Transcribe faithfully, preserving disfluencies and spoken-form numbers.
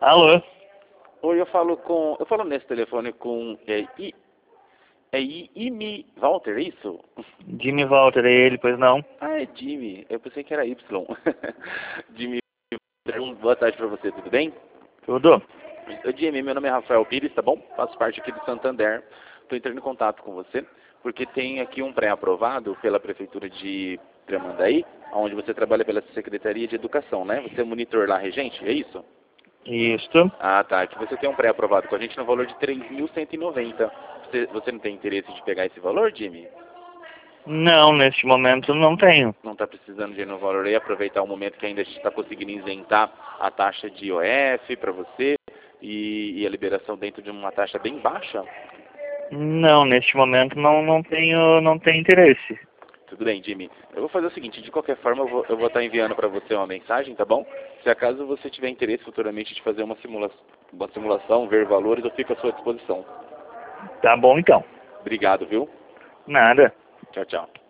Alô? Oi, eu falo com. Eu falo nesse telefone com. É, I, é I, Imi Walter, é isso? Jimmy Walter, é ele, pois não? Ah, é Jimmy. Eu pensei que era Y. Jimmy, boa tarde pra você, tudo bem? Tudo? Oi, Jimmy, meu nome é Rafael Pires, tá bom? Faço parte aqui do Santander. Estou entrando em contato com você porque tem aqui um pré-aprovado pela Prefeitura de Tramandaí, onde você trabalha pela Secretaria de Educação, né? Você é monitor lá, regente, é isso? Isso. Ah, tá. Que você tem um pré-aprovado com a gente no valor de três mil cento e noventa. Você, você não tem interesse de pegar esse valor, Jimmy? Não, neste momento não tenho. Não está precisando de ir no valor e aproveitar o momento que ainda a gente está conseguindo isentar a taxa de I O F para você e, e a liberação dentro de uma taxa bem baixa? Não, neste momento não, não tenho, não tenho interesse. Tudo bem, Jimmy. Eu vou fazer o seguinte, de qualquer forma eu vou, eu vou estar enviando para você uma mensagem, tá bom? Se acaso você tiver interesse futuramente de fazer uma, simula uma simulação, ver valores, eu fico à sua disposição. Tá bom então. Obrigado, viu? Nada. Tchau, tchau.